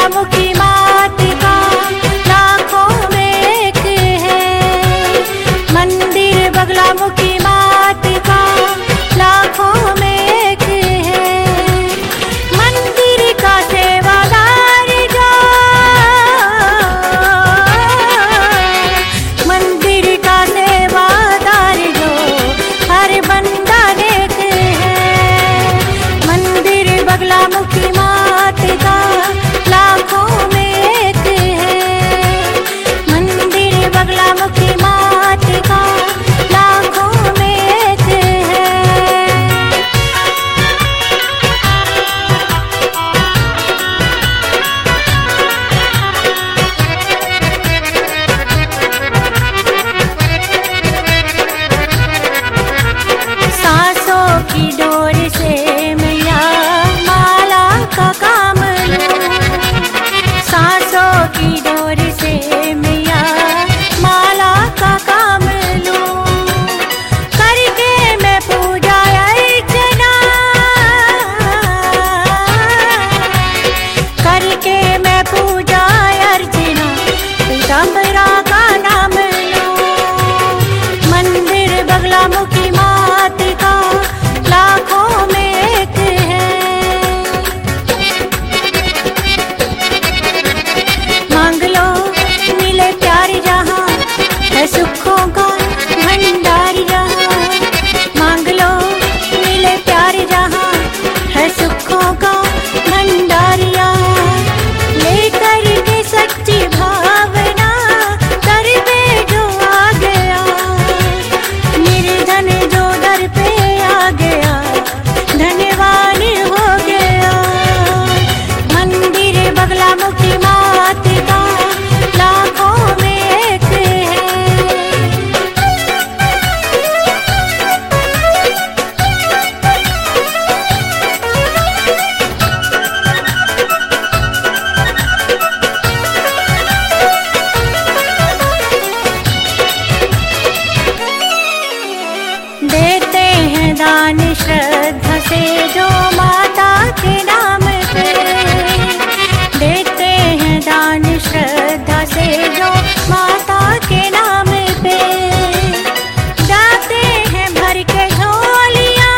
बगलामुखी मात का लाखों में एक है। मंदिर बगलामुखी मात का लाखों में एक है। मंदिर का सेवादार जो, मंदिर का सेवादार जो हर बंदा नेक है। मंदिर बगलामुखी मात का लाखों में एक है। मंदिर बगलामुखी मात का लाखों में एक है। सांसों की डोर से मैया माला का काम लो। सांसों की डोर से मैया माला का काम लो। करके मैं पूजा अर्चना, करके मैं पूजा अर्चना पीताम्बरा का नाम लो। मंदिर बगलामुखी मात का लाखों में एक है। मांग लो मिले प्यार जहाँ है सुखों का भंडार जहाँ। मांग लो मिले प्यार जहाँ है सुखों का भंडार यहाँ। लेकर के सच्ची भावना दर पे जो आ गया, निर्धन जो दर पे आ गया धन्यवान हो गया। मंदिर बगलामुखी मात का लाखों में एक है। देते हैं दान श्रद्धा से जो माता के नाम पे। देते हैं दान श्रद्धा से जो माता के नाम पे। जाते हैं भर के झोलियाँ,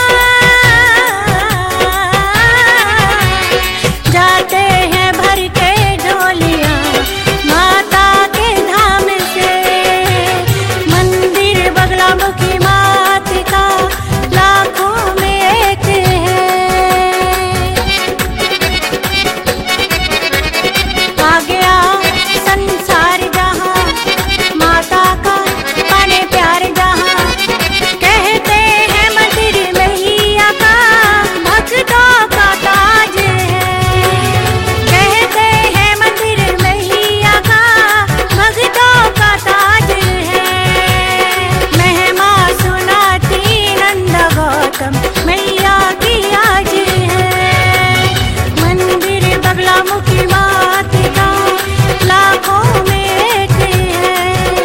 जाते हैं भर के झोलियाँ माता के धाम से। मंदिर बगलामुखी मात का लाखों में एक है। आ गया संसार जहाँ माता का पाने प्यार जहाँ। कहते हैं मंदिर मैया का भक्तों का ताज है। कहते हैं मंदिर मैया का भक्तों का ताज है। महिमा सुनाती नंद गौतम मैया की आज है। मंदिर बगलामुखी मात का लाखों में एक है।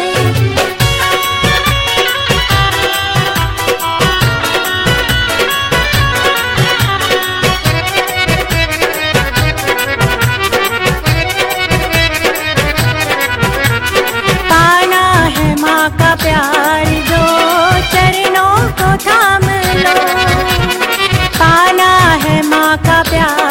पाना है माँ का प्यार जो चरणों को थाम लो। पाना है माँ का प्यार